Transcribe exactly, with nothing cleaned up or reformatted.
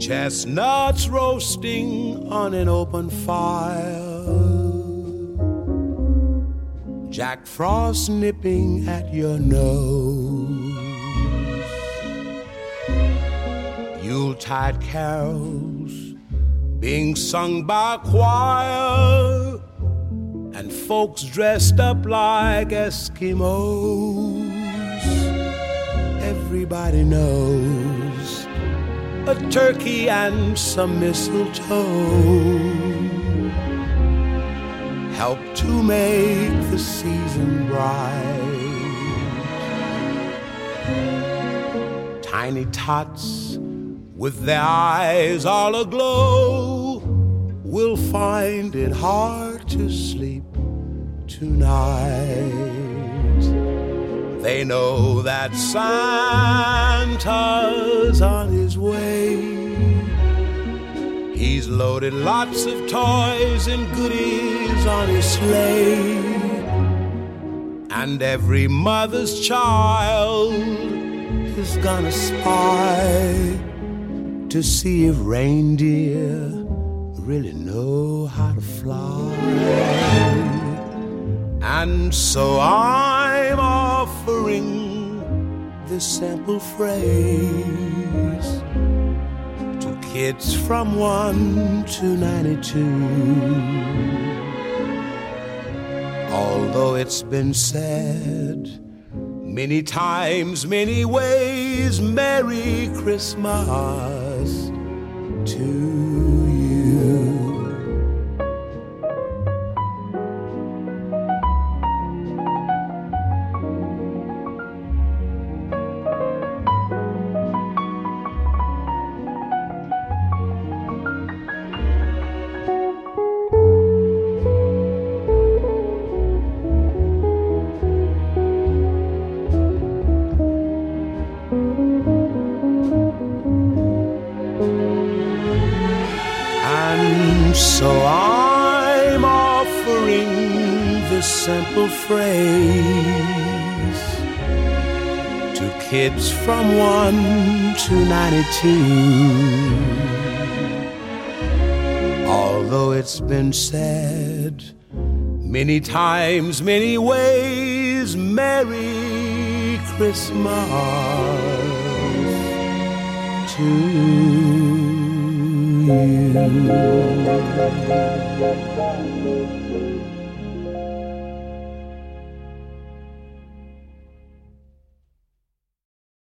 Chestnuts roasting on an open fire, Jack Frost nipping at your nose, Yuletide carols being sung by a choir, and folks dressed up like Eskimos. Everybody knows a turkey and some mistletoe help to make the season bright. Tiny tots with their eyes all aglow will find it hard to sleep tonight. They know that Santa's on his way. He's loaded lots of toys and goodies on his sleigh, and every mother's child is gonna spy to see if reindeer really know how to fly. And so I'm offering this simple phrase to kids from one to ninety-two. Although it's been said many times, many ways, Merry Christmas to you. So I'm offering this simple phrase to kids from one to ninety-two. Although it's been said many times, many ways, Merry Christmas to you.